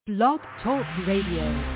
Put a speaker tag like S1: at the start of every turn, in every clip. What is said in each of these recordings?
S1: Blog Talk Radio.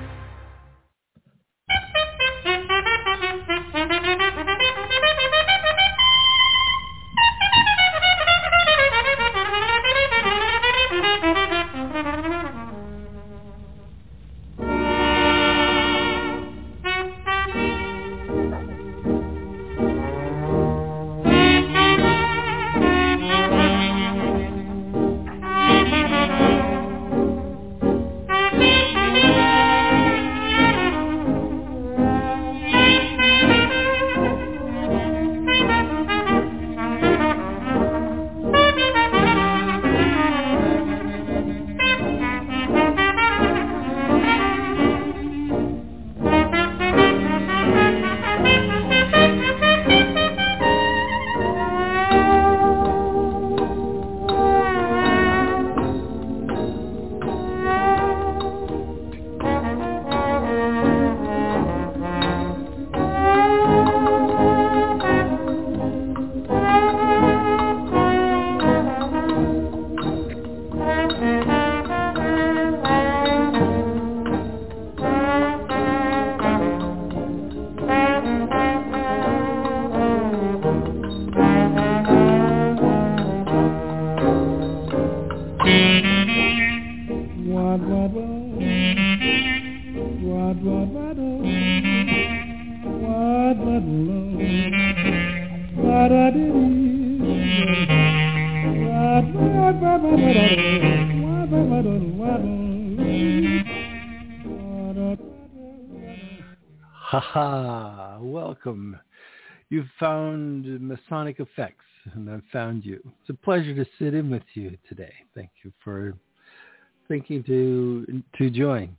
S2: Ha! Welcome. You've found Masonic Effects, and I've found you. It's a pleasure to sit in with you today. Thank you for thinking to join.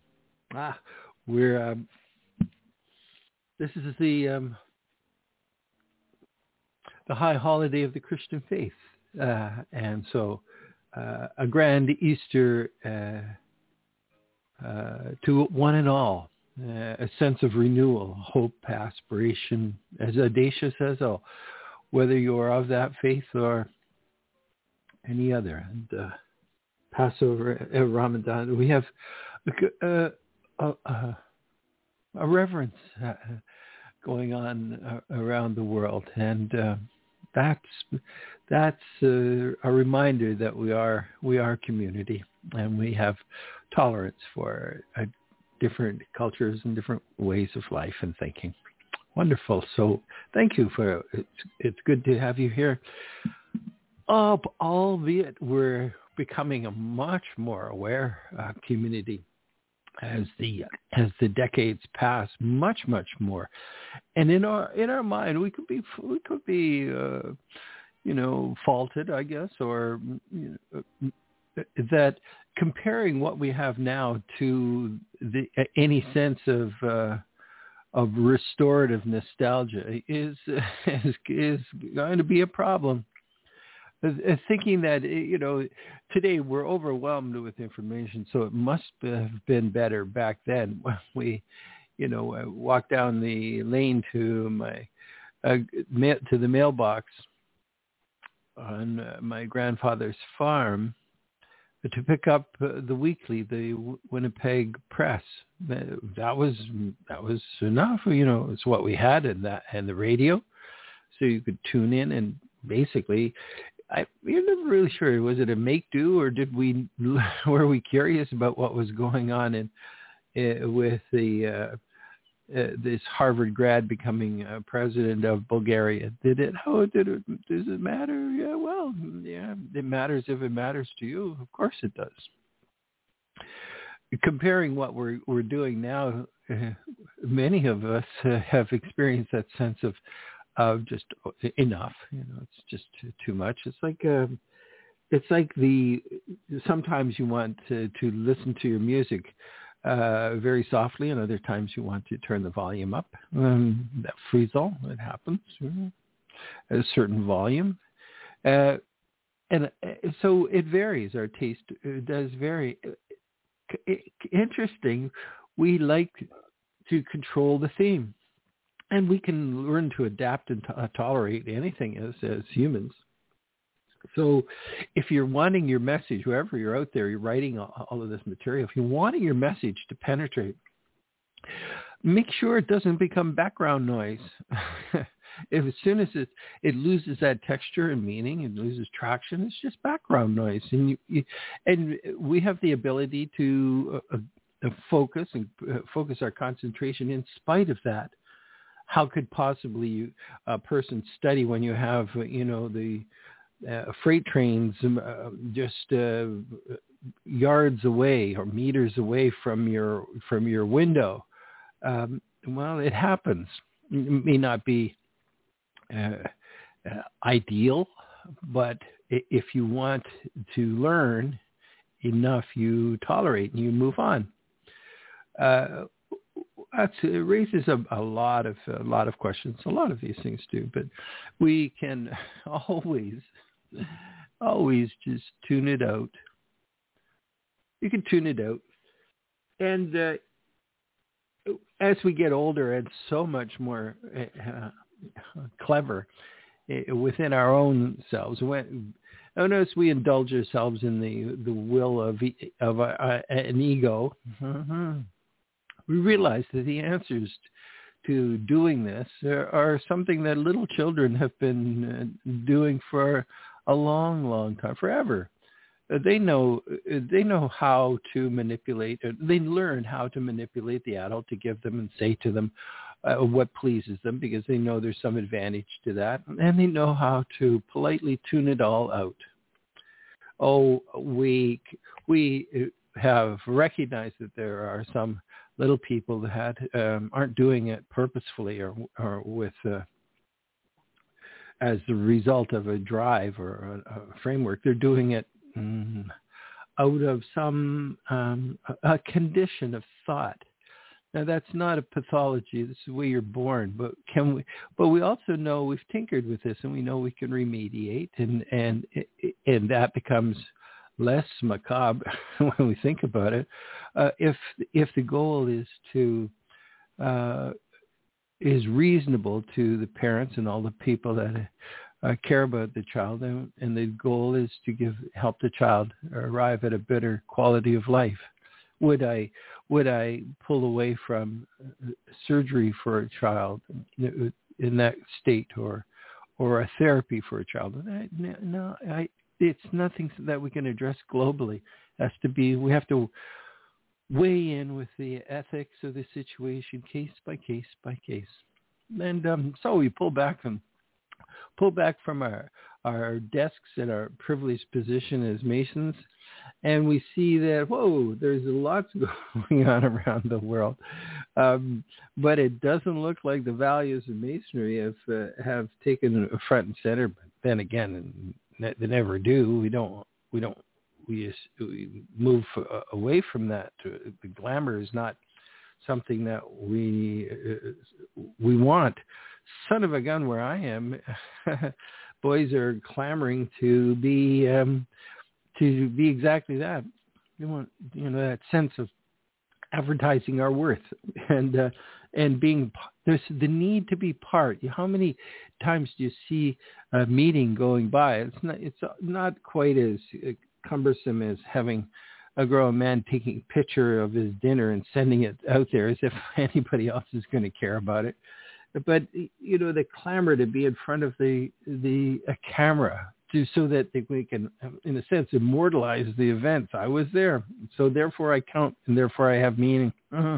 S2: We're this is the high holiday of the Christian faith, and so a grand Easter to one and all. A sense of renewal, hope, aspiration, as Adesha says, whether you're of that faith or any other. And Passover, Ramadan, we have a reverence going on around the world, and that's a reminder that we are community, and we have tolerance for different cultures and different ways of life and thinking. Wonderful. So thank you for it's good to have you here. Albeit we're becoming a much more aware community as the decades pass, much more. And in our mind, we could be faulted, I guess, or that comparing what we have now to any sense of restorative nostalgia is going to be a problem. Thinking that today we're overwhelmed with information, so it must have been better back then when we, walked down the lane to the mailbox on my grandfather's farm to pick up the weekly, the Winnipeg Press. That was enough. It's what we had, and the radio, so you could tune in. And basically, you're never really sure, was it a make do, or were we curious about what was going on with this Harvard grad becoming president of Bulgaria? Does it matter? Yeah, well, yeah, it matters if it matters to you. Of course it does. Comparing what we're doing now, many of us have experienced that sense of just enough. It's just too much. It's like sometimes you want to listen to your music very softly, and other times you want to turn the volume up. That frees all. It happens at a certain volume. And so it varies. Our taste does vary. Interesting. We like to control the theme. And we can learn to adapt and tolerate anything as humans. So if you're wanting your message, wherever you're out there, you're writing all of this material, if you're wanting your message to penetrate, make sure it doesn't become background noise. If as soon as it loses that texture and meaning, it loses traction, it's just background noise. And and we have the ability to focus our concentration in spite of that. How could possibly a person study when you have, the freight trains just yards away or meters away from your window? Well, it happens. It may not be ideal, but if you want to learn enough, you tolerate and you move on. It raises a lot of questions. A lot of these things do, but we can always just tune it out. You can tune it out, and as we get older and so much more clever within our own selves, notice we indulge ourselves in the will of an ego. Mm-hmm. We realize that the answers to doing this are something that little children have been doing for a long, long time, forever. They know how to manipulate. They learn how to manipulate the adult to give them and say to them what pleases them, because they know there's some advantage to that, and they know how to politely tune it all out. Oh, we have recognized that there are some little people that aren't doing it purposefully or with as the result of a drive or a framework. They're doing it out of some a condition of thought. Now, that's not a pathology. This is the way you're born. But we also know we've tinkered with this, and we know we can remediate, and that becomes less macabre when we think about it. If the goal is is reasonable to the parents and all the people that care about the child, and the goal is to help the child arrive at a better quality of life. Would I pull away from surgery for a child in that state, or a therapy for a child? No, it's nothing that we can address globally. It has to be, we have to weigh in with the ethics of the situation, case by case by case. And so we pull back from our desks and our privileged position as Masons, and we see that, whoa, there's lots going on around the world. But it doesn't look like the values of Masonry have taken a front and center. But then again, they never do. We move away from that. The glamour is not something that we want. Son of a gun, where I am, boys are clamoring to be exactly that. They want, that sense of advertising our worth and being. There's the need to be part. How many times do you see a meeting going by? It's not quite as cumbersome as having a grown man taking a picture of his dinner and sending it out there as if anybody else is going to care about it. But the clamor to be in front of a camera so that we can, in a sense, immortalize the events. I was there, so therefore I count, and therefore I have meaning. Uh-huh.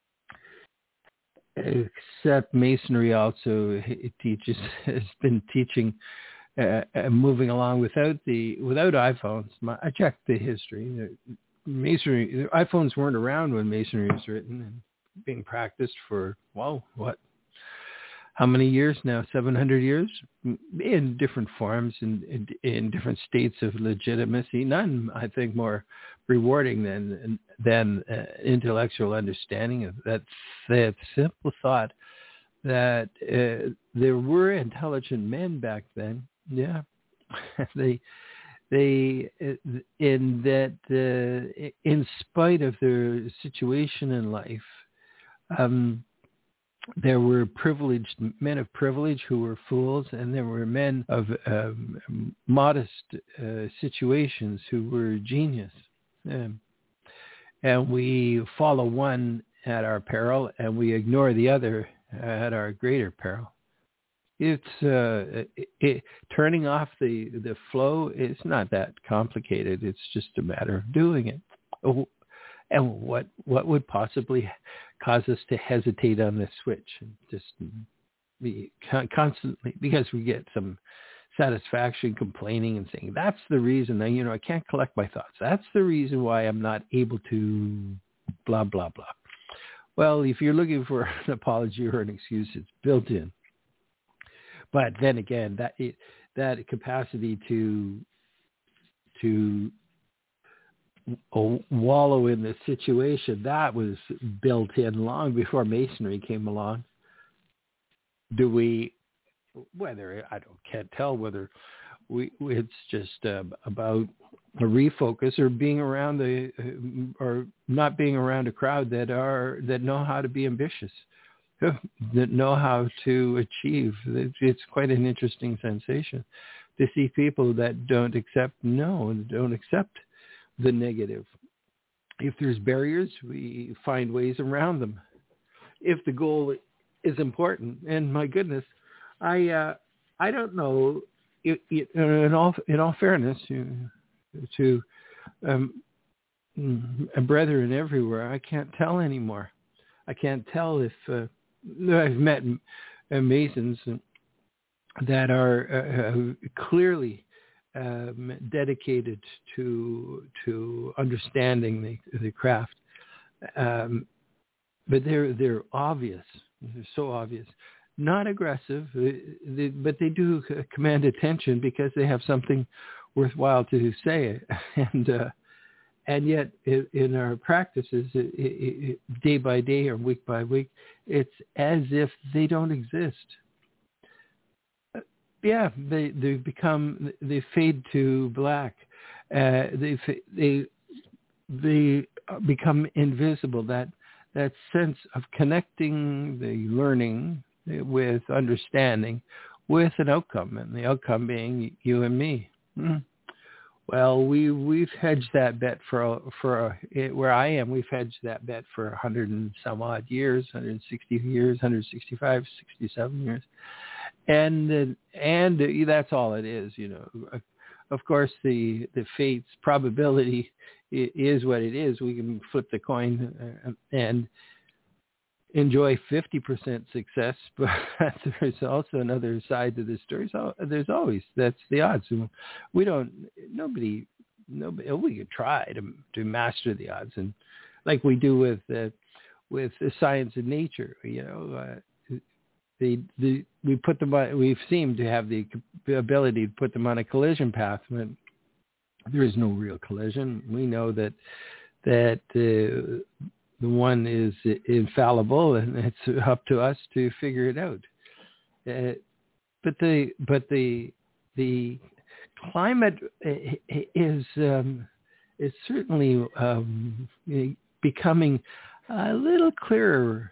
S2: Except Masonry also has been teaching, moving along without iPhones. I checked the history. Masonry, iPhones weren't around when Masonry was written and being practiced for, how many years now? 700 years in different forms and in different states of legitimacy. None, I think, more rewarding than intellectual understanding of that simple thought that there were intelligent men back then. Yeah, they in that in spite of their situation in life. there were men of privilege who were fools, and there were men of modest situations who were genius. And we follow one at our peril, and we ignore the other at our greater peril. It's turning off the flow. It's not that complicated. It's just a matter of doing it. And what would possibly cause us to hesitate on this switch and just be constantly, because we get some satisfaction complaining and saying, that's the reason I can't collect my thoughts. That's the reason why I'm not able to blah, blah, blah. Well, if you're looking for an apology or an excuse, it's built in. But then again, that capacity to wallow in the situation, that was built in long before Masonry came along. Can't tell whether it's just about a refocus or being around or not being around a crowd that know how to be ambitious, that know how to achieve. It's quite an interesting sensation to see people that don't accept the negative. If there's barriers, we find ways around them. If the goal is important, and my goodness, I don't know. In all fairness to brethren everywhere, I can't tell anymore. I can't tell if I've met Masons that are clearly dedicated to understanding the craft, but they're obvious. They're so obvious. Not aggressive, but they do command attention because they have something worthwhile to say, and yet in our practices, day by day or week by week, it's as if they don't exist. Yeah, they fade to black. They become invisible. That sense of connecting the learning with understanding, with an outcome, and the outcome being you and me. Well, we've hedged that bet for where I am. We've hedged that bet for 100 and some odd years, 160 years, 165, 67 years, and that's all it is. Of course, the fate's probability is what it is. We can flip the coin and enjoy 50% success, but there's also another side to the story. So there's always, that's the odds. Nobody, we could try to master the odds, and like we do with the science of nature, we put them on, we seem to have the ability to put them on a collision path, but there is no real collision. We know that the one is infallible, and it's up to us to figure it out. But the climate is certainly becoming a little clearer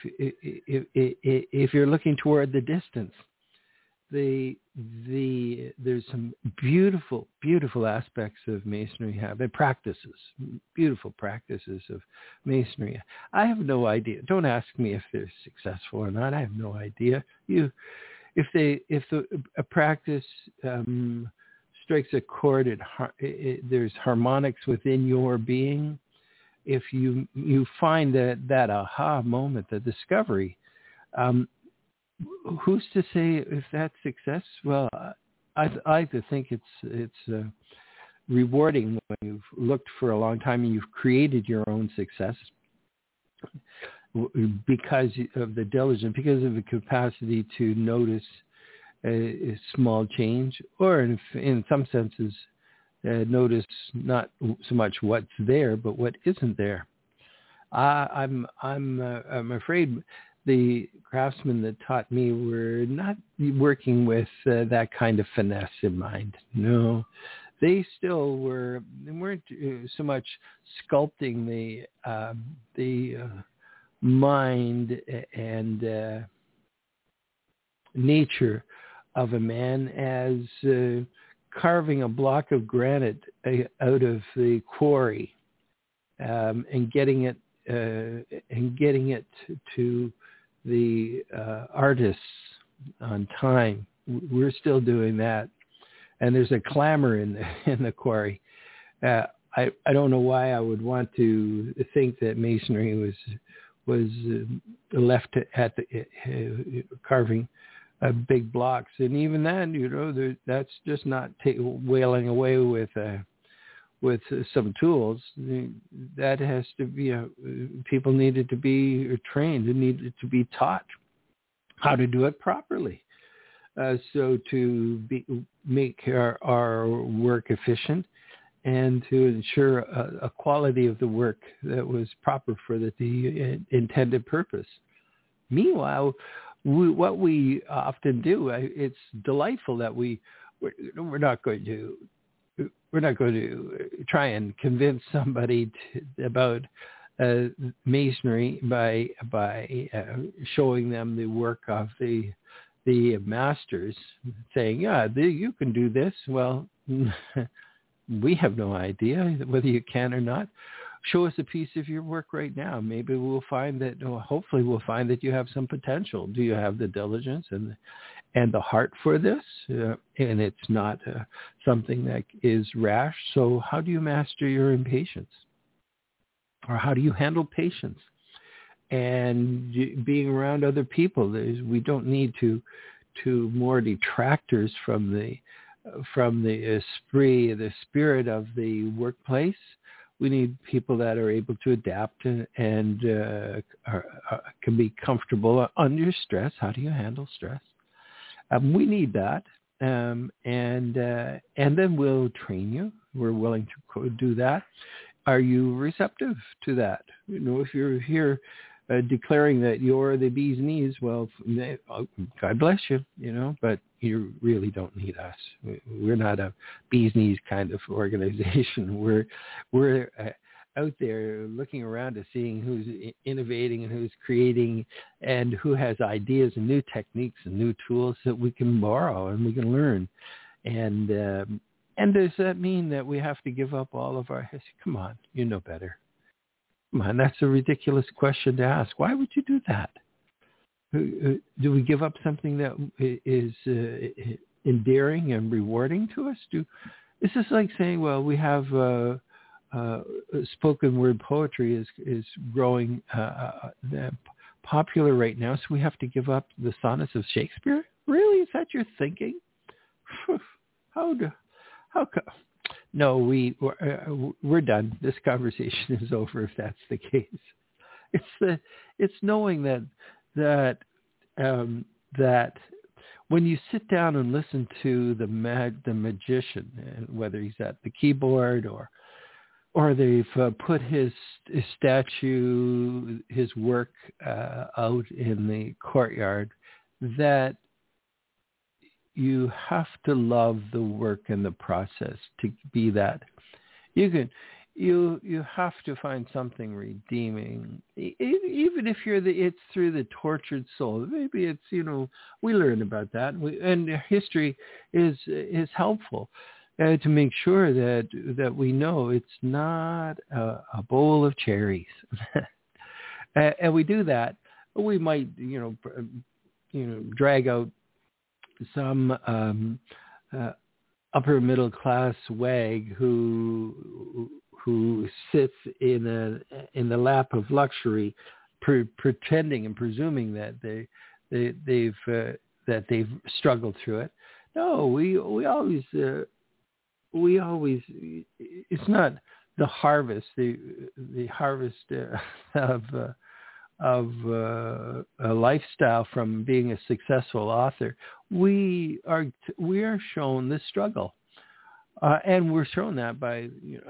S2: if you're looking toward the distance. There's some beautiful aspects of Masonry. Beautiful practices of Masonry. I have no idea. Don't ask me if they're successful or not. I have no idea. If a practice strikes a chord, there's harmonics within your being. If you find that aha moment, the discovery. Who's to say if that's success? Well, I like to think it's rewarding when you've looked for a long time and you've created your own success because of the diligence, because of the capacity to notice a small change, or in some senses, notice not so much what's there, but what isn't there. I'm afraid the craftsmen that taught me were not working with that kind of finesse in mind. No, they still weren't so much sculpting the mind and nature of a man as carving a block of granite out of the quarry and getting it to the artists on time. We're still doing that, and there's a clamor in the quarry. I don't know why I would want to think that masonry was left at the carving big blocks, and even then, that's just not wailing away with some tools. That has to be people needed to be trained and needed to be taught how to do it properly. So to make our work efficient and to ensure a quality of the work that was proper for the intended purpose. Meanwhile, what we often do, it's delightful that we're not going to try and convince somebody about masonry by showing them the work of the masters, saying, yeah, you can do this. Well, we have no idea whether you can or not. Show us a piece of your work right now. Maybe we'll find that, hopefully we'll find that you have some potential. Do you have the diligence and the heart for this? And it's not something that is rash. So how do you master your impatience? Or how do you handle patience? And being around other people, we don't need to more detractors from the esprit, the spirit of the workplace. We need people that are able to adapt and can be comfortable under stress. How do you handle stress? We need that, and then we'll train you. We're willing to do that. Are you receptive to that? If you're here declaring that you're the bee's knees, well, God bless you, but you really don't need us. We're not a bee's knees kind of organization. We're out there looking around and seeing who's innovating and who's creating and who has ideas and new techniques and new tools that we can borrow and we can learn. And does that mean that we have to give up all of our history? Come on, you know better. Come on, that's a ridiculous question to ask. Why would you do that? Do we give up something that is endearing and rewarding to us? Is this like saying, well, we have spoken word poetry is growing popular right now, so we have to give up the sonnets of Shakespeare? Really? Is that your thinking? How come? No, we're done. This conversation is over if that's the case. It's knowing that when you sit down and listen to the magician, whether he's at the keyboard or they've put his statue, his work out in the courtyard, that you have to love the work and the process to be that. You have to find something redeeming, even if it's through the tortured soul. Maybe it's we learn about that, and history is helpful to make sure that we know it's not a bowl of cherries, and we do that. We might drag out some upper middle class wag who sits in the lap of luxury, pretending and presuming that they've struggled through it. No, we always it's not the harvest, the harvest of a lifestyle from being a successful author. We are shown the struggle, and we're shown that by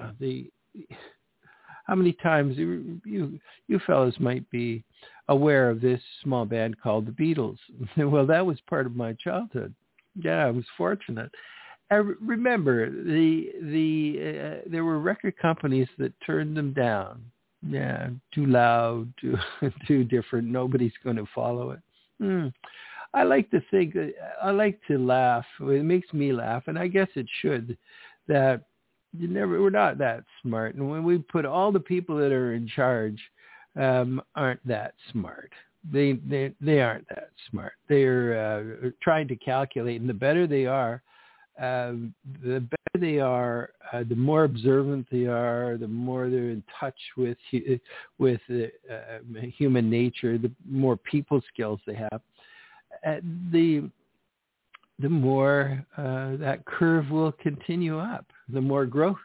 S2: how many times you fellas might be aware of this small band called the Beatles. Well, that was part of my childhood. Yeah, I was fortunate. I remember there were record companies that turned them down. too loud, too different. Nobody's going to follow it. I like to think, I like to laugh. It makes me laugh, and I guess it should, that we're not that smart. And when we put all the people that are in charge aren't that smart. They aren't that smart. They're trying to calculate, and the better they are, the more observant they are, the more they're in touch with human nature, the more people skills they have. The more that curve will continue up, the more growth.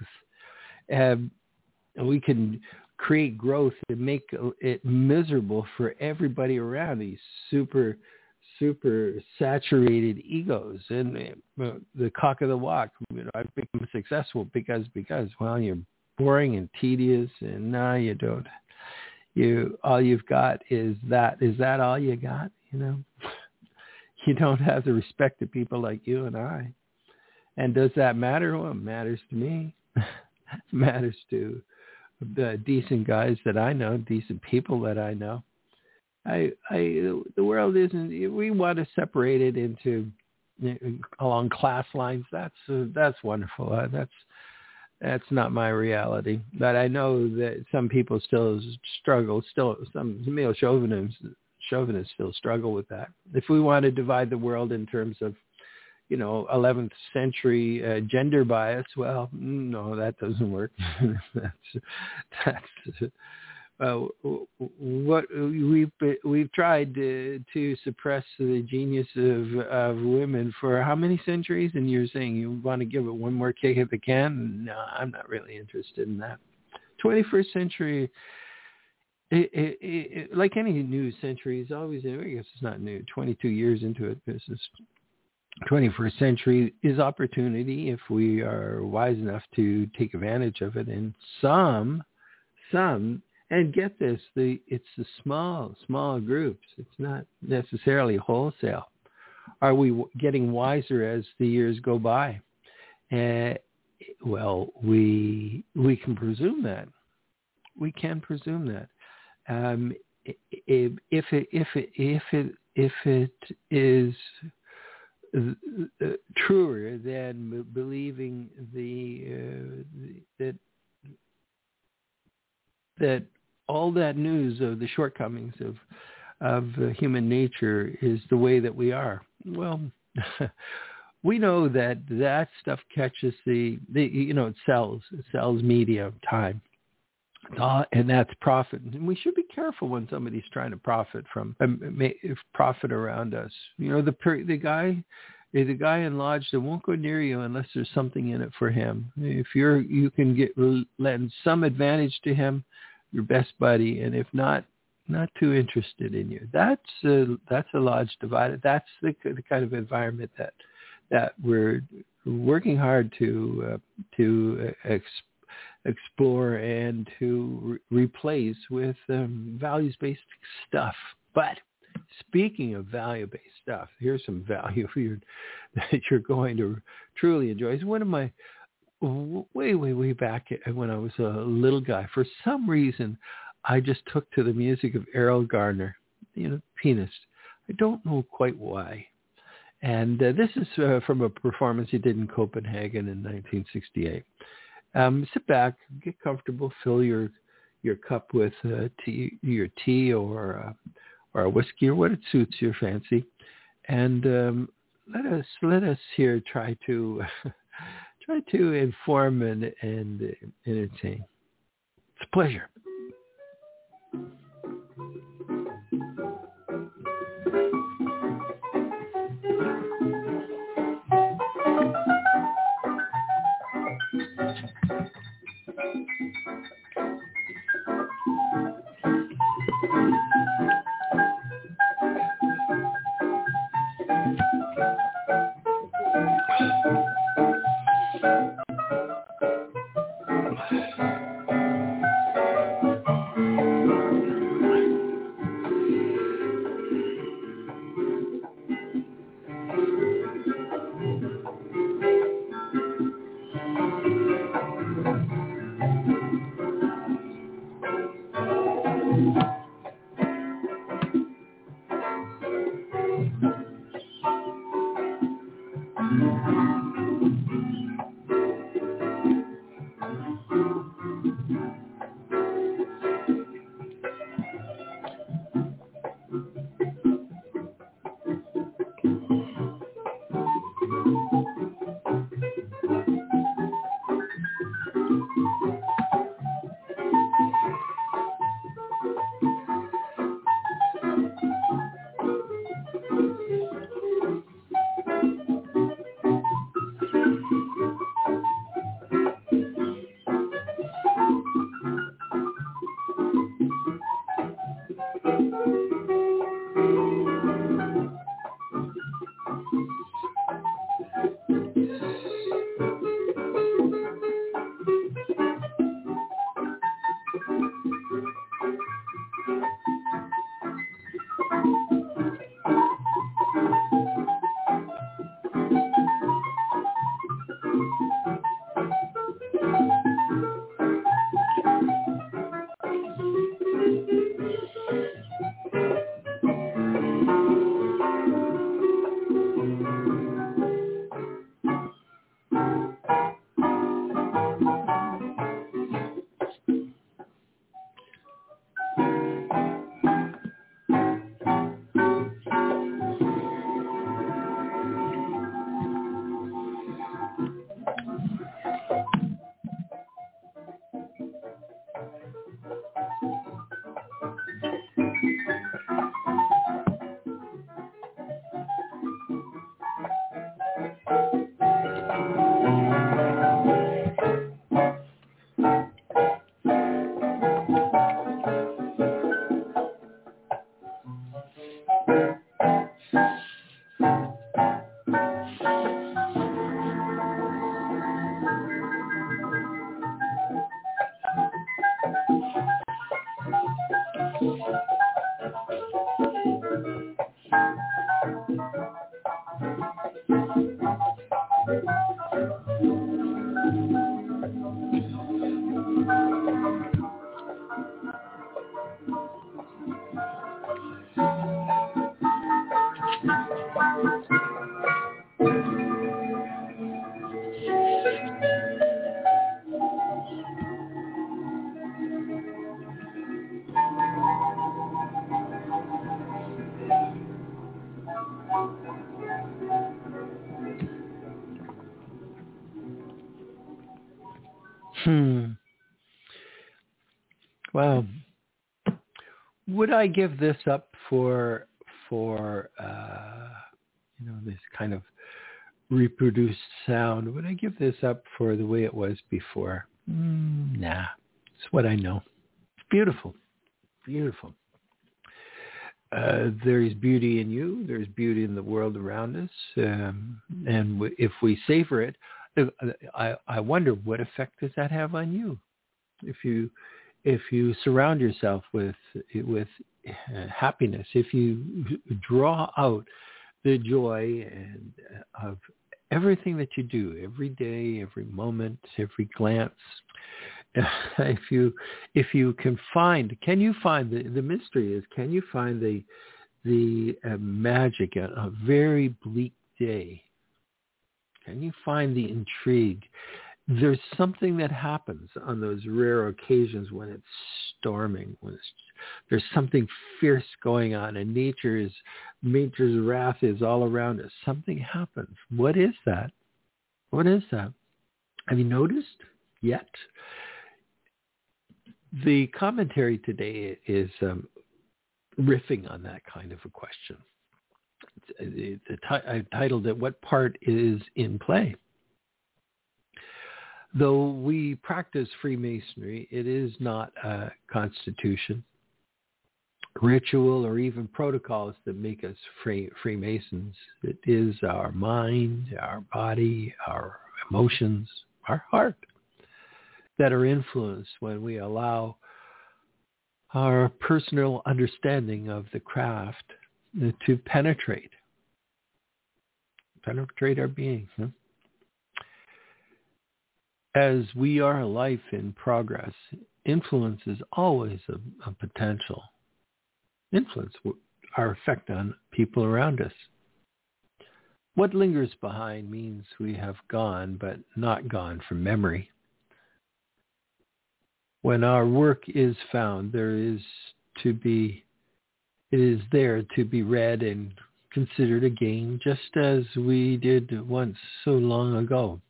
S2: We can create growth and make it miserable for everybody around, these super saturated egos. And the cock of the walk, I've become successful because, well, you're boring and tedious, and now you don't. All you've got is that. Is that all you got? You don't have the respect of people like you and I. And does that matter? Well, it matters to me. It matters to the decent guys that I know, decent people that I know. The world isn't. We want to separate it into along class lines. That's wonderful. That's not my reality. But I know that some people still struggle. Some male chauvinists still struggle with that. If we want to divide the world in terms of, 11th century gender bias, well, no, that doesn't work. That's what we've tried to suppress the genius of women for how many centuries? And you're saying you want to give it one more kick at the can? No, I'm not really interested in that. 21st century. It, like any new century, is always, I guess it's not new, 22 years into it, this is 21st century is opportunity if we are wise enough to take advantage of it. And some, and get this, it's the small groups. It's not necessarily wholesale. Are we getting wiser as the years go by? Well, we can presume that. We can presume that. If it is truer than believing that all that news of the shortcomings of human nature is the way that we are. Well, we know that stuff catches it sells media time. And that's profit. And we should be careful when somebody's trying to profit around us. The guy in lodge that won't go near you unless there's something in it for him. If you can lend some advantage to him, your best buddy, and if not too interested in you. That's a lodge divided. That's the kind of environment that we're working hard to explore and to replace with values-based stuff. But speaking of value-based stuff, here's some value for you that you're going to truly enjoy. It's one of my way back when I was a little guy. For some reason, I just took to the music of Errol Garner, pianist. I don't know quite why. And this is from a performance he did in Copenhagen in 1968. Sit back, get comfortable, fill your cup with your tea or a whiskey or what it suits your fancy, and let us here try to inform and entertain. It's a pleasure. Well, would I give this up for this kind of reproduced sound? Would I give this up for the way it was before? Nah, it's what I know. It's beautiful, beautiful. There's beauty in you. There's beauty in the world around us, and if we savor it, I wonder what effect does that have on you? If you surround yourself with happiness, if you draw out the joy and of everything that you do, every day, every moment, every glance, if you can find the mystery is, can you find the magic in a very bleak day? Can you find the intrigue? There's something that happens on those rare occasions when it's storming, there's something fierce going on, and nature's wrath is all around us. Something happens. What is that? What is that? Have you noticed yet? The commentary today is riffing on that kind of a question. I titled it, "What Part is in Play?" Though we practice Freemasonry, it is not a constitution, ritual, or even protocols that make us Freemasons. It is our mind, our body, our emotions, our heart that are influenced when we allow our personal understanding of the craft to penetrate our being. As we are a life in progress, influence is always a potential. Influence, our effect on people around us. What lingers behind means we have gone, but not gone from memory. When our work is found, it is there to be read and considered again, just as we did once so long ago.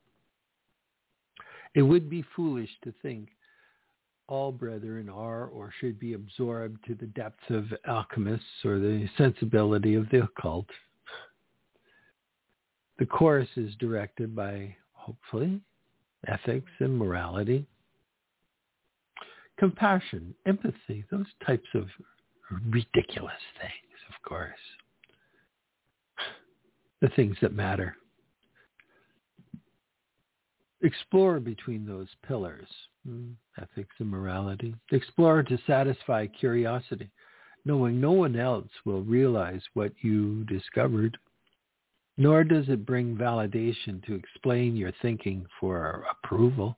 S2: It would be foolish to think all brethren are or should be absorbed to the depths of alchemists or the sensibility of the occult. The course is directed by, hopefully, ethics and morality, compassion, empathy, those types of ridiculous things, of course. The things that matter. Explore between those pillars, ethics and morality. Explore to satisfy curiosity, knowing no one else will realize what you discovered, nor does it bring validation to explain your thinking for approval.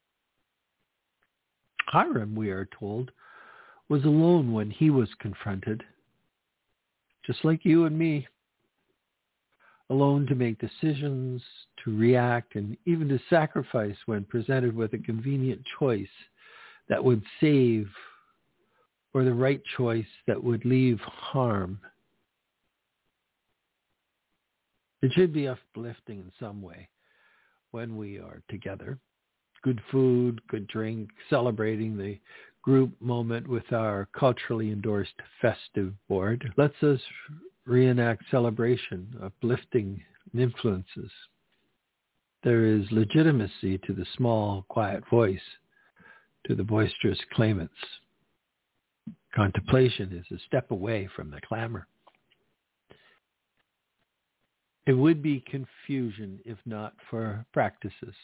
S2: Hiram, we are told, was alone when he was confronted, just like you and me. Alone to make decisions, to react, and even to sacrifice when presented with a convenient choice that would save or the right choice that would leave harm. It should be uplifting in some way when we are together. Good food, good drink, celebrating the group moment with our culturally endorsed festive board lets us reenact celebration, uplifting influences. There is legitimacy to the small, quiet voice, to the boisterous claimants. Contemplation is a step away from the clamor. It would be confusion if not for practices.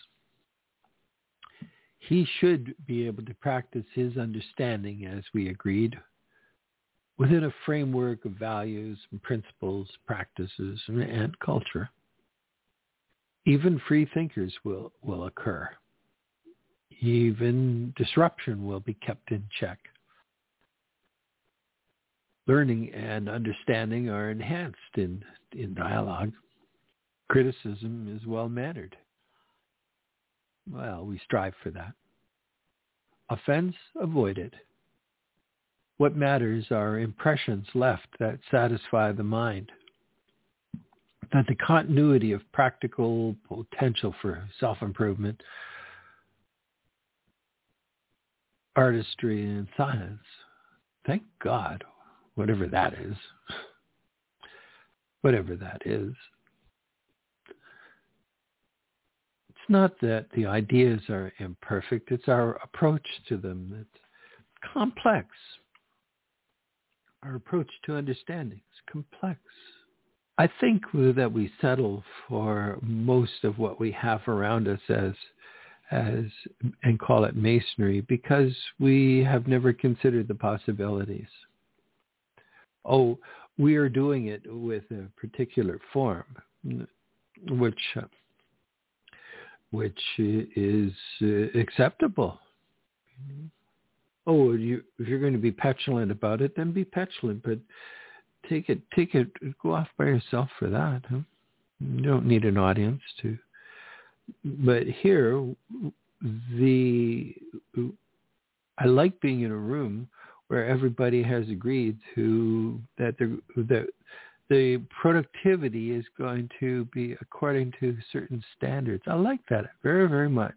S2: He should be able to practice his understanding, as we agreed, within a framework of values and principles, practices, and culture. Even free thinkers will occur. Even disruption will be kept in check. Learning and understanding are enhanced in dialogue. Criticism is well-mannered. Well, we strive for that. Offense avoided. What matters are impressions left that satisfy the mind. That the continuity of practical potential for self-improvement, artistry, and science. Thank God, whatever that is. Whatever that is. It's not that the ideas are imperfect. It's our approach to them that's complex. Our approach to understanding is complex. I think that we settle for most of what we have around us as and call it masonry because we have never considered the possibilities. Oh, we are doing it with a particular form, which is acceptable. Oh, if you're going to be petulant about it, then be petulant, but take it, go off by yourself for that. Huh? You don't need an audience to. But here, I like being in a room where everybody has agreed that the productivity is going to be according to certain standards. I like that very, very much.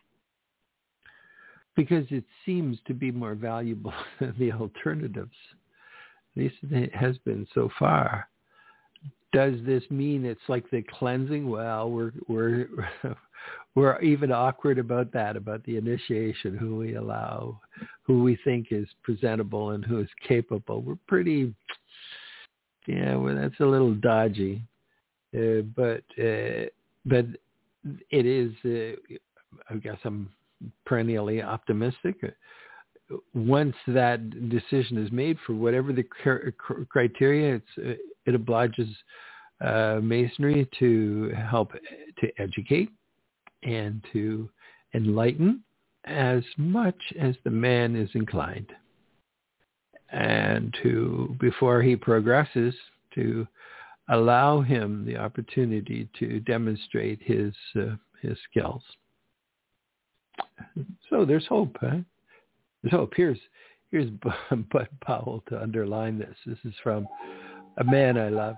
S2: Because it seems to be more valuable than the alternatives. At least it has been so far. Does this mean it's like the cleansing? Well, we're even awkward about that, about the initiation, who we allow, who we think is presentable and who is capable. We're pretty, well, that's a little dodgy. But it is, I guess I'm perennially optimistic. Once that decision is made for whatever the criteria, it obliges Masonry to help to educate and to enlighten as much as the man is inclined, and to, before he progresses, to allow him the opportunity to demonstrate his skills. So there's hope, huh? There's hope. Here's Bud Powell to underline this. This is from a man I love.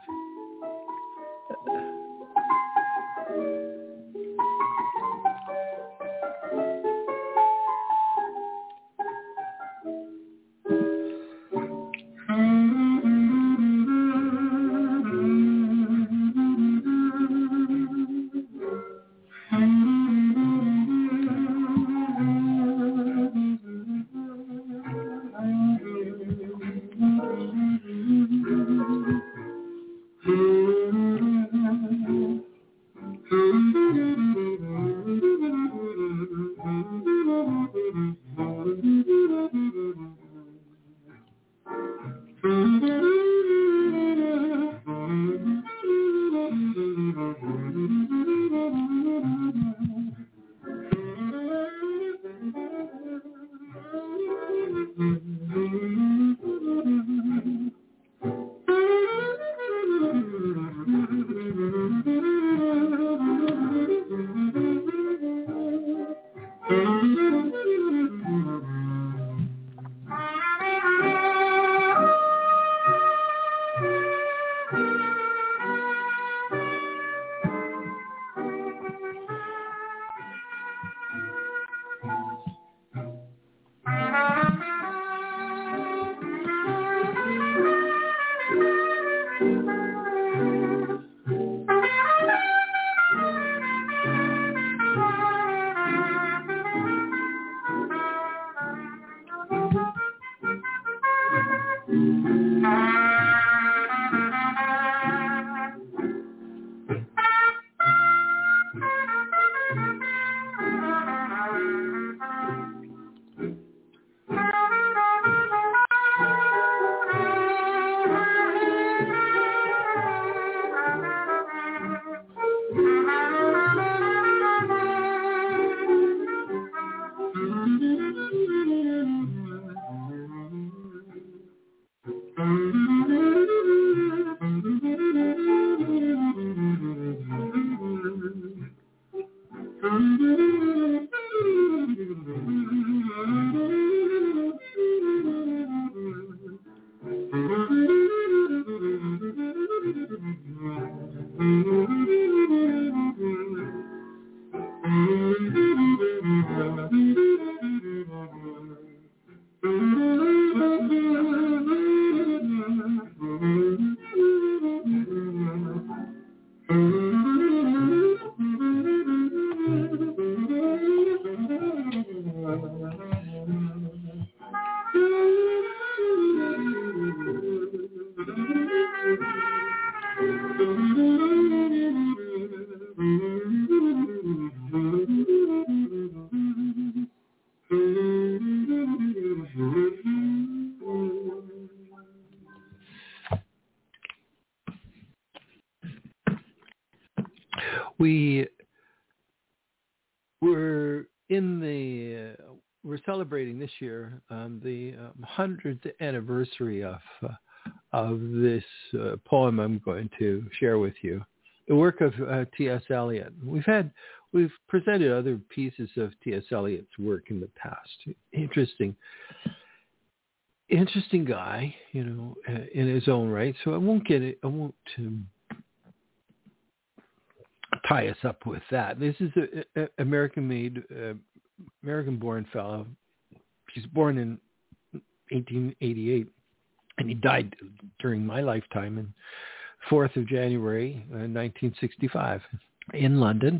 S2: We're celebrating this year the 100th anniversary of this poem I'm going to share with you, the work of T.S. Eliot. We've presented other pieces of T.S. Eliot's work in the past. Interesting guy, in his own right. So I won't tie us up with that. This is an American-made, American-born fellow. He's born in 1888, and he died during my lifetime in 4th of January, 1965, in London.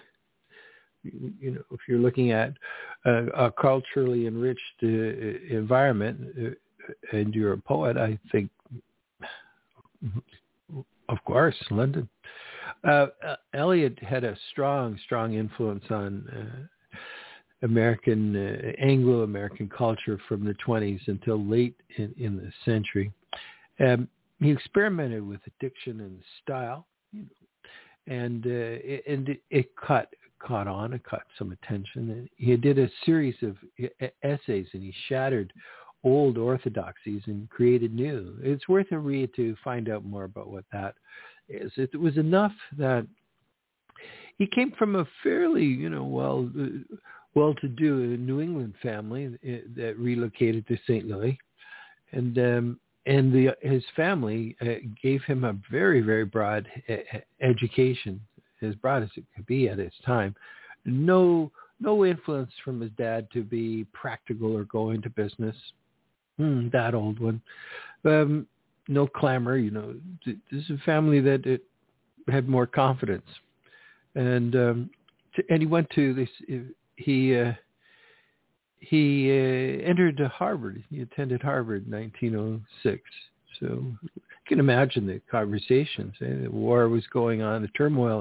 S2: If you're looking at a culturally enriched environment, and you're a poet, I think, of course, London. Eliot had a strong influence on Anglo-American culture from the 20s until late in the century. He experimented with addiction and style, and it caught on and caught some attention. And he did a series of essays, and he shattered old orthodoxies and created new. It's worth a read to find out more about what that is. It was enough that he came from a fairly, well-to-do New England family that relocated to St. Louis, and his family gave him a very, very broad education, as broad as it could be at its time. No influence from his dad to be practical or go into business. That old one. No clamor. This is a family that had more confidence, and he went to this. He entered Harvard. He attended Harvard in 1906. So you can imagine the conversations. The war was going on, the turmoil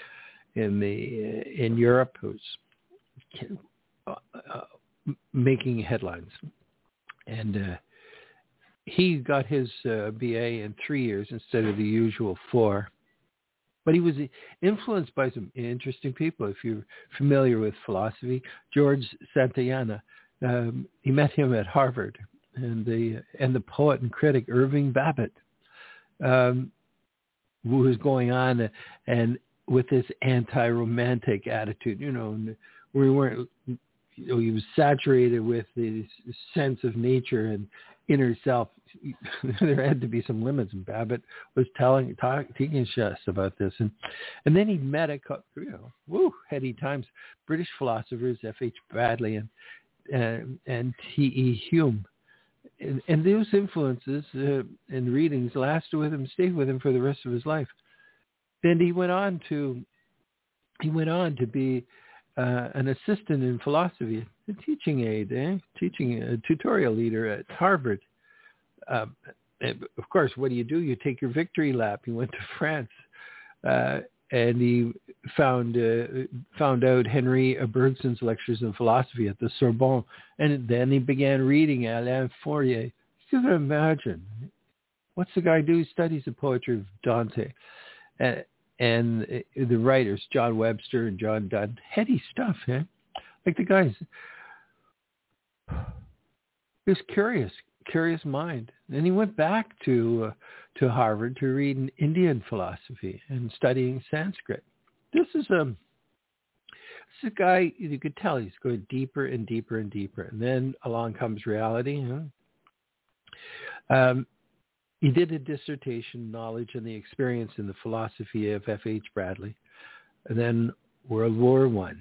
S2: in Europe was making headlines. And he got his BA in 3 years instead of the usual 4. But he was influenced by some interesting people. If you're familiar with philosophy, George Santayana, he met him at Harvard, and the poet and critic Irving Babbitt, who was going on and with this anti-romantic attitude. We weren't. He was saturated with this sense of nature and inner self. There had to be some limits, and Babbitt was teaching us about this. And then he met heady times, British philosophers, F.H. Bradley and T.E. Hume. And those influences and readings lasted with him, stayed with him for the rest of his life. Then he went on to be an assistant in philosophy, a teaching aide, teaching a tutorial leader at Harvard. Of course, what do? You take your victory lap. He went to France, and he found out Henry Bergson's lectures in philosophy at the Sorbonne, and then he began reading Alain Fourier. You can imagine, what's the guy do? He studies the poetry of Dante. And the writers, John Webster and John Donne, heady stuff, like the guys. He was curious mind. And he went back to Harvard to read Indian philosophy and studying Sanskrit. This is a guy, you could tell he's going deeper and deeper and deeper. And then along comes reality. He did a dissertation, Knowledge and the Experience in the Philosophy of F.H. Bradley. And then World War I.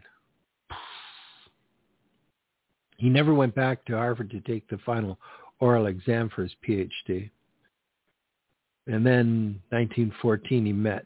S2: He never went back to Harvard to take the final oral exam for his PhD. And then 1914, he met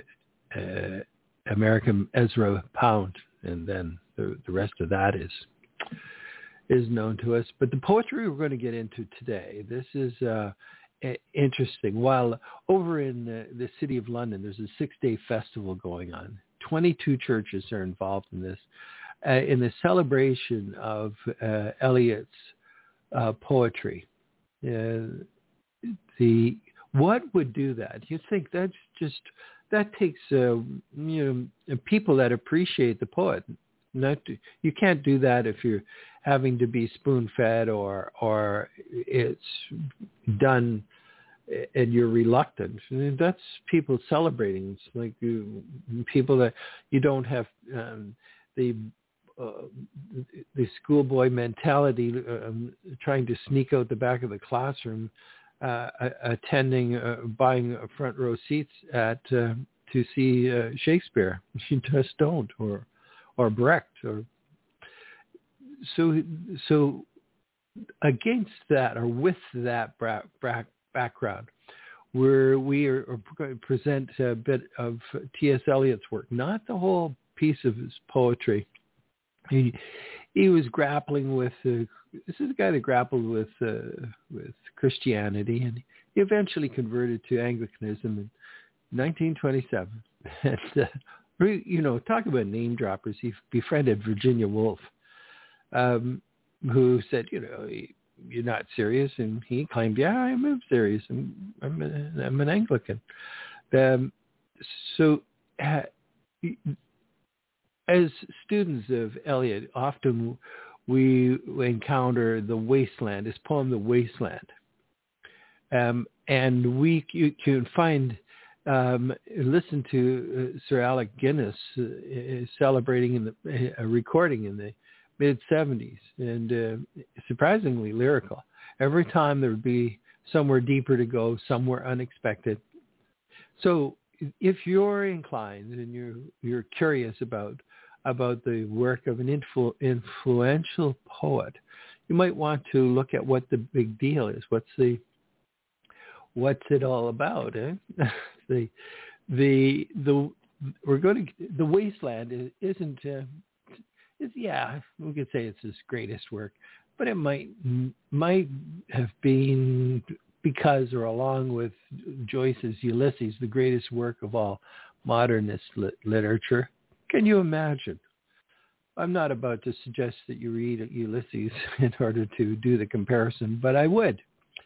S2: American Ezra Pound. And then the rest of that is known to us. But the poetry we're going to get into today, this is interesting. While over in the city of London, there's a 6-day festival going on. 22 churches are involved in this, in the celebration of Eliot's poetry. What would do that? You think that takes people that appreciate the poet. You can't do that if you're having to be spoon-fed or it's done and you're reluctant. That's people celebrating. It's like people that you don't have the schoolboy mentality, trying to sneak out the back of the classroom, buying front row seats to see Shakespeare. You just don't, or Brecht, or so against that, or with that background, where we are going to present a bit of T.S. Eliot's work, not the whole piece of his poetry. He was grappling with. This is a guy that grappled with Christianity, and he eventually converted to Anglicanism in 1927. And talk about name droppers. He befriended Virginia Woolf, who said, you're not serious, and he claimed, yeah, I'm serious. I'm an Anglican. So as students of Eliot, often we encounter the wasteland, his poem, The Wasteland. And you can find, listen to Sir Alec Guinness celebrating a recording in the mid-'70s, and surprisingly lyrical. Every time there would be somewhere deeper to go, somewhere unexpected. So if you're inclined and you're curious about the work of an influential poet, you might want to look at what the big deal is. What's it all about? The Wasteland isn't. We could say it's his greatest work, but it might have been, because or along with Joyce's Ulysses, the greatest work of all modernist literature. Can you imagine? I'm not about to suggest that you read Ulysses in order to do the comparison, but I would.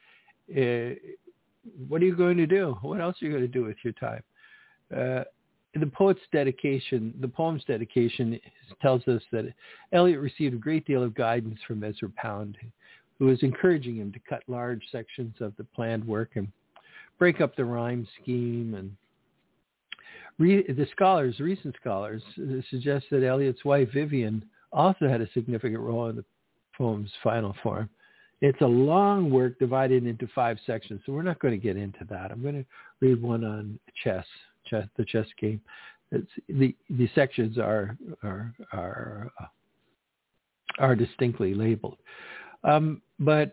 S2: What are you going to do? What else are you going to do with your time? The poem's dedication tells us that Eliot received a great deal of guidance from Ezra Pound, who was encouraging him to cut large sections of the planned work and break up the rhyme scheme. And recent scholars suggest that Eliot's wife, Vivian, also had a significant role in the poem's final form. It's a long work divided into 5 sections, so we're not going to get into that. I'm going to read one on the chess game. The sections are distinctly labeled, but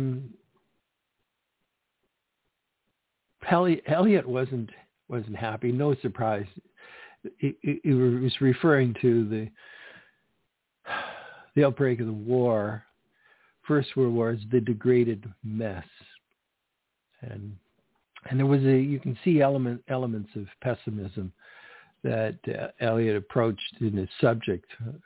S2: Eliot wasn't happy. No surprise. He was referring to the outbreak of the war. First World War is the degraded mess, and there was you can see elements of pessimism that Eliot approached in his subject.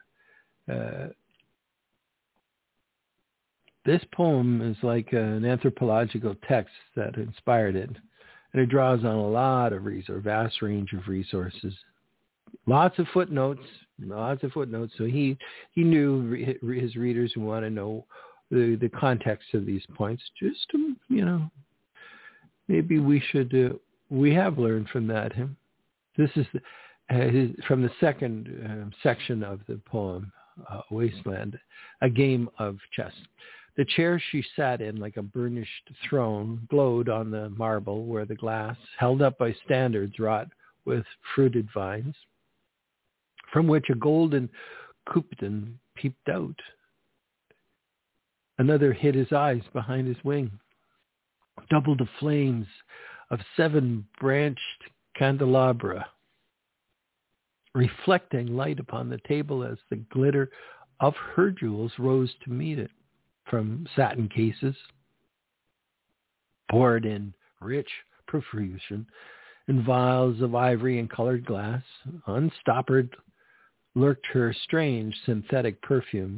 S2: This poem is like an anthropological text that inspired it, and it draws on a vast range of resources, lots of footnotes. So he knew his readers who want to know the context of these points. Just to, maybe we should. We have learned from that. This is from the second section of the poem, Wasteland, a game of chess. The chair she sat in, like a burnished throne, glowed on the marble where the glass, held up by standards wrought with fruited vines, from which a golden Cupidon peeped out. Another hid his eyes behind his wing. Doubled the flames of 7 branched candelabra, reflecting light upon the table as the glitter of her jewels rose to meet it from satin cases, poured in rich profusion, in vials of ivory and colored glass. Unstoppered lurked her strange synthetic perfumes,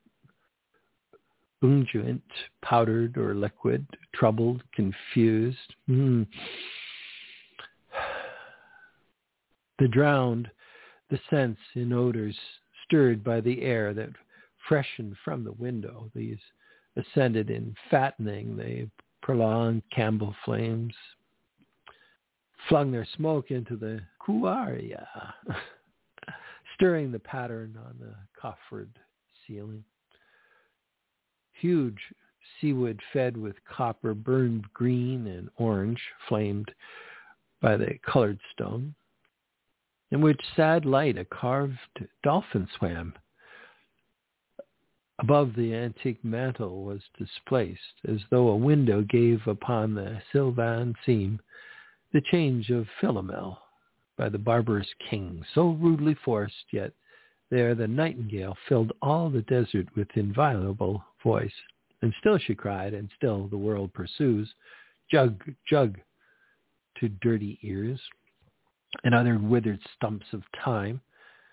S2: unguent, powdered or liquid, troubled, confused. The drowned the sense in odors stirred by the air that freshened from the window. These ascended in fattening. They prolonged Campbell flames, flung their smoke into the couaria, stirring the pattern on the coffered ceiling. Huge seawood fed with copper burned green and orange, flamed by the colored stone, in which sad light a carved dolphin swam. Above the antique mantel was displaced, as though a window gave upon the sylvan seam, the change of Philomel by the barbarous king, so rudely forced, yet there the nightingale filled all the desert with inviolable voice. And still she cried, and still the world pursues, jug, jug, to dirty ears, and other withered stumps of time.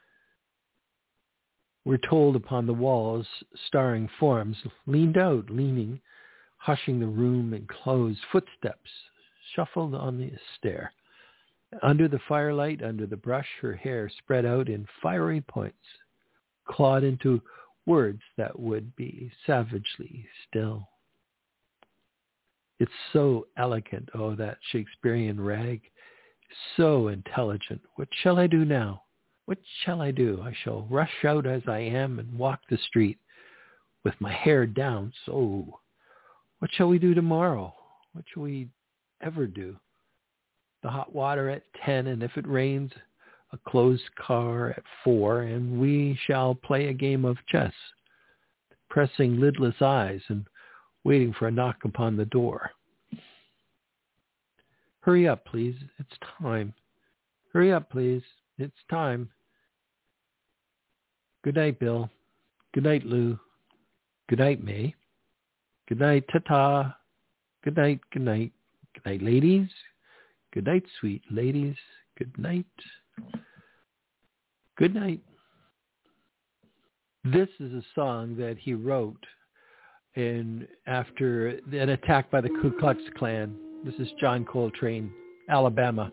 S2: We're told upon the walls, starring forms leaned out, leaning, hushing the room, and closed footsteps shuffled on the stair. Under the firelight, under the brush, her hair spread out in fiery points, clawed into words that would be savagely still. It's so elegant, oh, that Shakespearean rag, so intelligent. What shall I do now? What shall I do? I shall rush out as I am and walk the street with my hair down. So what shall we do tomorrow? What shall we ever do? The hot water at 10, and if it rains, a closed car at 4, and we shall play a game of chess, pressing lidless eyes and waiting for a knock upon the door. Hurry up, please. It's time. Hurry up, please. It's time. Good night, Bill. Good night, Lou. Good night, May. Good night, ta-ta. Good night, good night. Good night, ladies. Good night, sweet ladies. Good night. Good night. This is a song that he wrote after an attack by the Ku Klux Klan. This is John Coltrane, Alabama.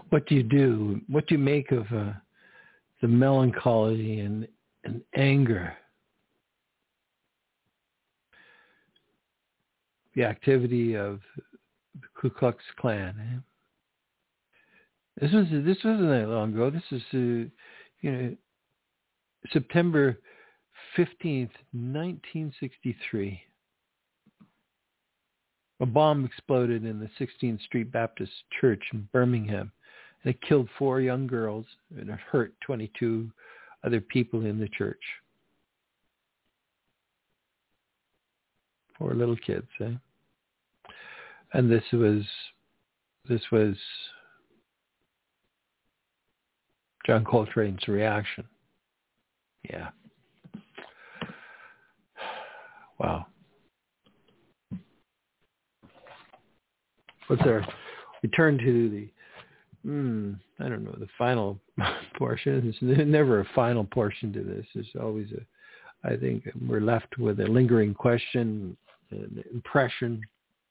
S2: what do you do? What do you make of the melancholy and anger, the activity of the Ku Klux Klan? This wasn't that long ago. This is September 15th, 1963. A bomb exploded in the 16th Street Baptist Church in Birmingham, and it killed 4 young girls, and it hurt 22 other people in the church. 4 little kids, eh? And this was John Coltrane's reaction. Yeah. Wow. We turn to the, I don't know, the final portion. There's never a final portion to this. There's always I think we're left with a lingering question, an impression.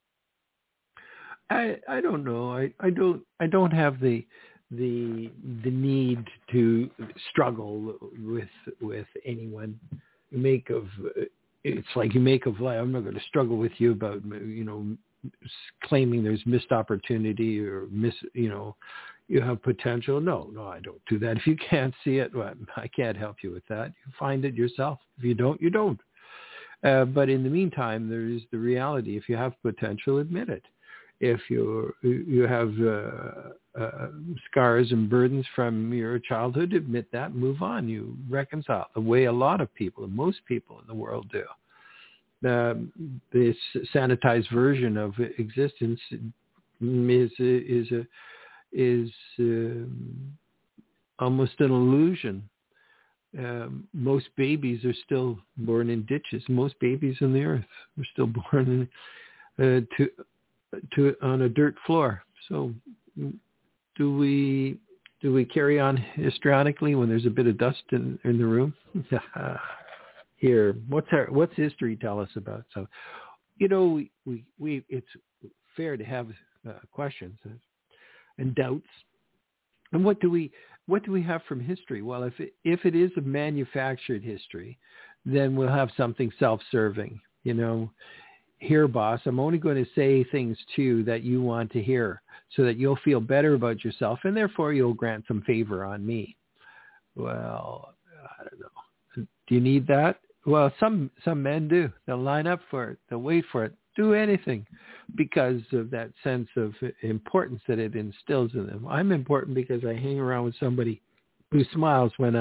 S2: I don't know. I don't have the need to struggle with anyone. It's like you make of life. I'm not going to struggle with you about claiming there's missed opportunity or you have potential. No, I don't do that. If you can't see it, well, I can't help you with that. You find it yourself. If you don't, you don't. But in the meantime, there is the reality. If you have potential, admit it. If you have scars and burdens from your childhood, admit that, move on. You reconcile the way a lot of people, and most people in the world do. This sanitized version of existence is almost an illusion. Most babies are still born in ditches. Most babies on the earth are still born on a dirt floor. So do we carry on histrionically when there's a bit of dust in the room? Here, what's history tell us about? So, we it's fair to have questions and doubts. And what do we have from history? Well, if it is a manufactured history, then we'll have something self-serving. Here, boss, I'm only going to say things to you that you want to hear so that you'll feel better about yourself, and therefore you'll grant some favor on me. Well, I don't know. Do you need that? Well, some men do. They'll line up for it. They'll wait for it. Do anything because of that sense of importance that it instills in them. I'm important because I hang around with somebody who smiles when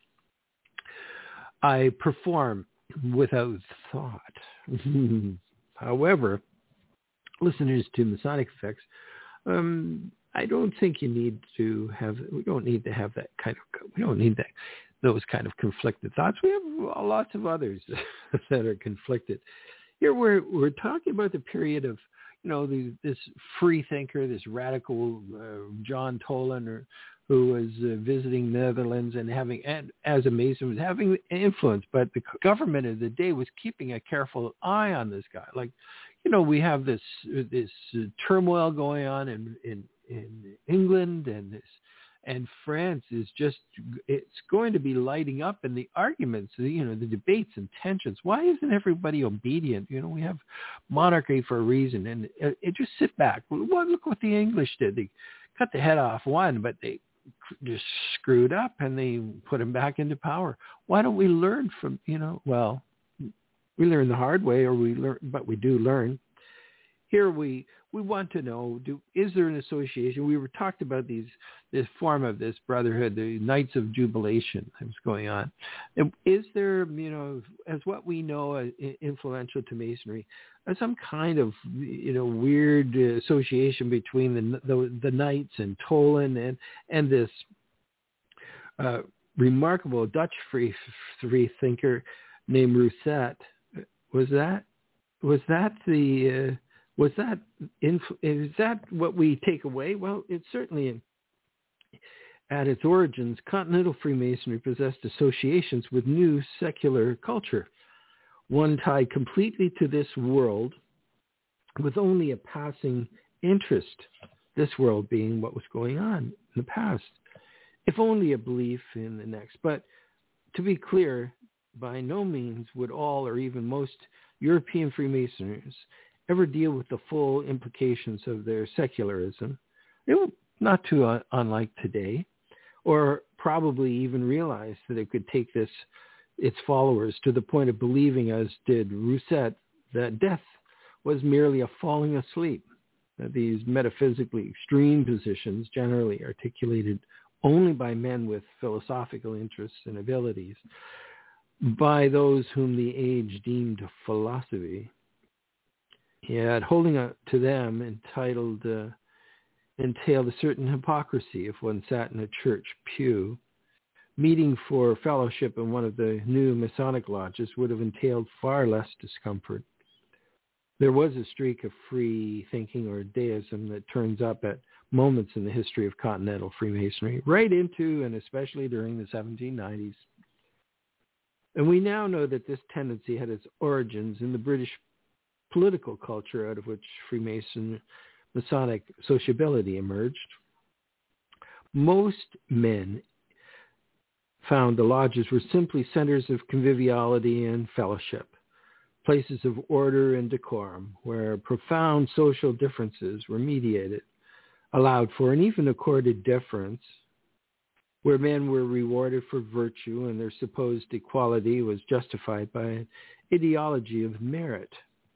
S2: I perform without thought. However, listeners to Masonic Effects, I don't think we don't need those kind of conflicted thoughts. We have lots of others that are conflicted. Here we're talking about the period of, this free thinker, this radical John Tolan, who was visiting Netherlands and as a Mason was having influence, but the government of the day was keeping a careful eye on this guy. Like, we have this turmoil going on in England, and France is it's going to be lighting up, and the arguments, the debates and tensions. Why isn't everybody obedient? We have monarchy for a reason, and it just sit back. Well, look what the English did. They cut the head off one, but they just screwed up and they put him back into power. Why don't we learn from, well, we learn the hard way, but we do learn. Here we want to know, is there an association? We were talked about this form of this brotherhood, the Knights of Jubilation that was going on. And is there, as what we know influential to Masonry, some kind of, weird association between the Knights and Tolan and this remarkable Dutch free thinker named Rousset? Is that what we take away? Well, it's certainly at its origins, continental Freemasonry possessed associations with new secular culture, one tied completely to this world with only a passing interest, this world being what was going on in the past, if only a belief in the next. But to be clear, by no means would all or even most European Freemasons ever deal with the full implications of their secularism. They were not too unlike today, or probably even realize that it could take its followers to the point of believing, as did Rousset, that death was merely a falling asleep, that these metaphysically extreme positions, generally articulated only by men with philosophical interests and abilities, by those whom the age deemed philosophy, yet holding to them entailed a certain hypocrisy if one sat in a church pew. Meeting for fellowship in one of the new Masonic lodges would have entailed far less discomfort. There was a streak of free thinking or deism that turns up at moments in the history of continental Freemasonry, right into and especially during the 1790s. And we now know that this tendency had its origins in the British political culture out of which Masonic sociability emerged. Most men found the lodges were simply centers of conviviality and fellowship, places of order and decorum, where profound social differences were mediated, allowed for, and even accorded deference, where men were rewarded for virtue and their supposed equality was justified by an ideology of merit.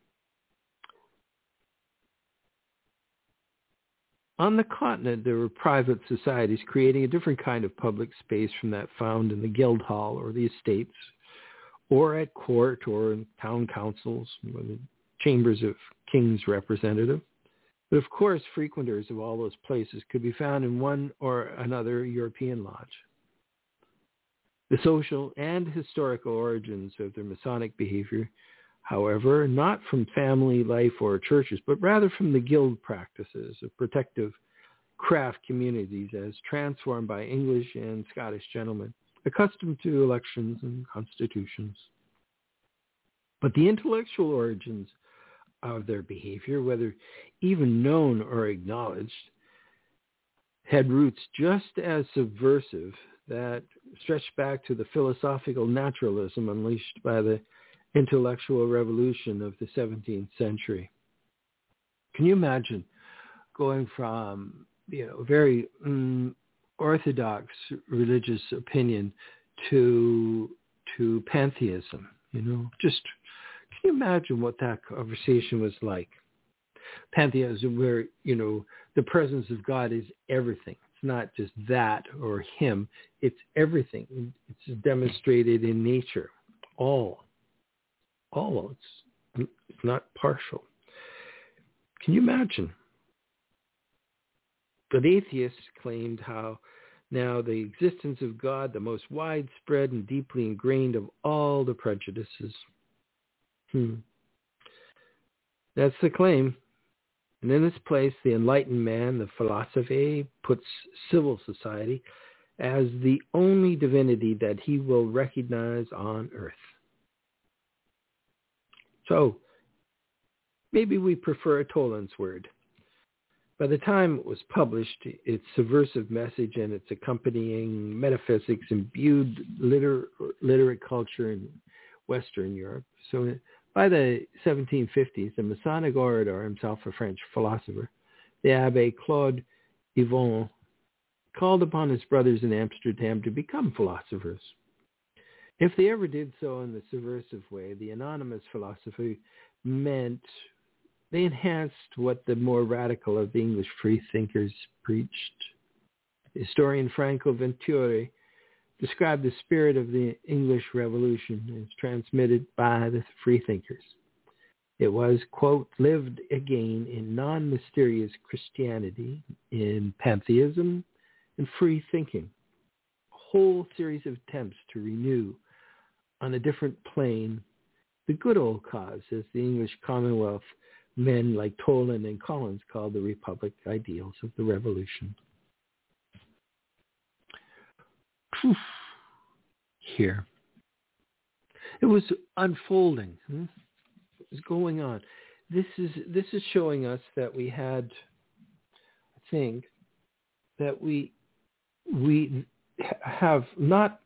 S2: On the continent, there were private societies creating a different kind of public space from that found in the guild hall or the estates, or at court or in town councils, or the chambers of king's representative. But of course, frequenters of all those places could be found in one or another European lodge. The social and historical origins of their Masonic behavior, however, not from family life or churches, but rather from the guild practices of protective craft communities as transformed by English and Scottish gentlemen accustomed to elections and constitutions. But the intellectual origins of their behavior, whether even known or acknowledged, had roots just as subversive that stretched back to the philosophical naturalism unleashed by the intellectual revolution of the 17th century. Can you imagine going from very orthodox religious opinion to pantheism? Just can you imagine what that conversation was like? Pantheism, where the presence of God is everything. It's not just that or him. It's everything. It's demonstrated in nature. All. It's not partial. Can you imagine? But atheists claimed how now the existence of God, the most widespread and deeply ingrained of all the prejudices. That's the claim. And in this place, the enlightened man, the philosopher, puts civil society as the only divinity that he will recognize on earth. So maybe we prefer Toland's word. By the time it was published, its subversive message and its accompanying metaphysics imbued literate culture in Western Europe. So by the 1750s, the Masonic orator, himself a French philosopher, the Abbé Claude Yvon, called upon his brothers in Amsterdam to become philosophers. If they ever did so in the subversive way, the anonymous philosophy meant they enhanced what the more radical of the English free thinkers preached. Historian Franco Venturi described the spirit of the English Revolution as transmitted by the freethinkers. It was, quote, lived again in non-mysterious Christianity, in pantheism, and free thinking. A whole series of attempts to renew on a different plane the good old cause, as the English Commonwealth men like Toland and Collins called the Republic ideals of the Revolution. Here. It was unfolding. It was going on. This is showing us that we had, I think, that we we have not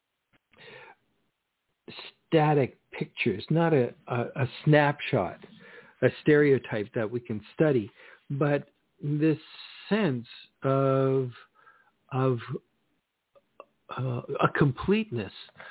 S2: static pictures, not a snapshot, a stereotype that we can study, but this sense of a completeness,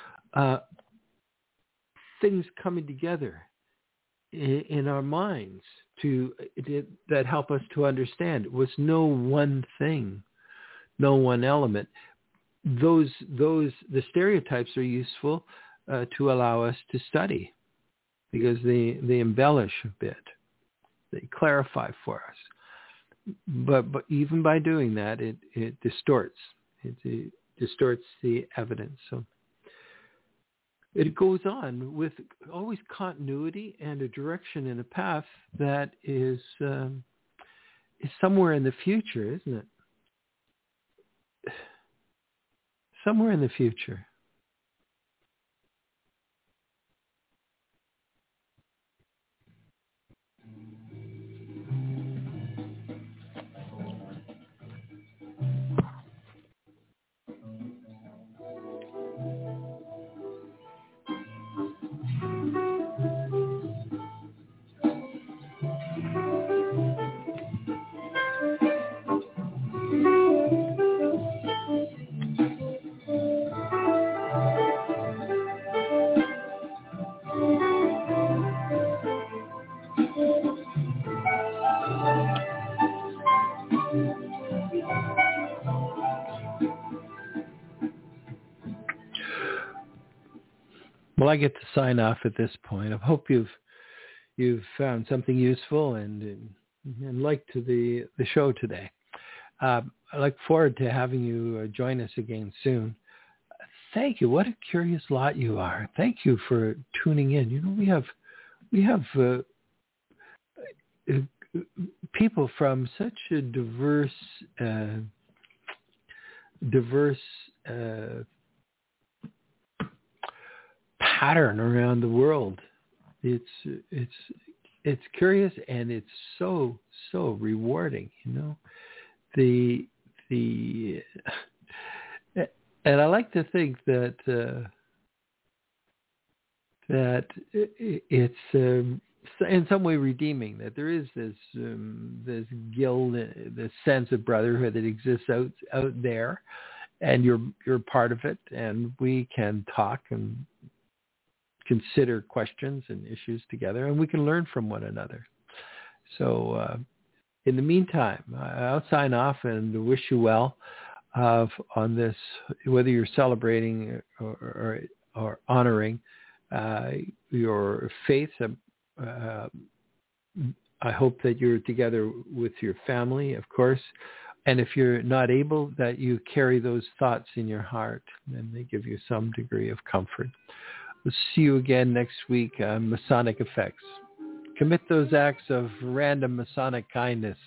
S2: things coming together in our minds that help us to understand. It was no one thing, no one element. The stereotypes are useful to allow us to study because they embellish a bit, they clarify for us. But even by doing that, it distorts. It distorts the evidence. So it goes on with always continuity and a direction and a path that is somewhere in the future, isn't it? Somewhere in the future. Well, I get to sign off at this point. I hope you've found something useful and liked the show today. I look forward to having you join us again soon. Thank you. What a curious lot you are. Thank you for tuning in. You know, we have people from such a diverse pattern around the world. It's curious and it's so rewarding, you know. And I like to think that it's in some way redeeming, that there is this guild, this sense of brotherhood that exists out there, and you're part of it, and we can talk and consider questions and issues together, and we can learn from one another. So in the meantime, I'll sign off and wish you well on this, whether you're celebrating or honoring your faith. I hope that you're together with your family, of course. And if you're not able, that you carry those thoughts in your heart and they give you some degree of comfort. We'll see you again next week on Masonic Effects. Commit those acts of random Masonic kindness.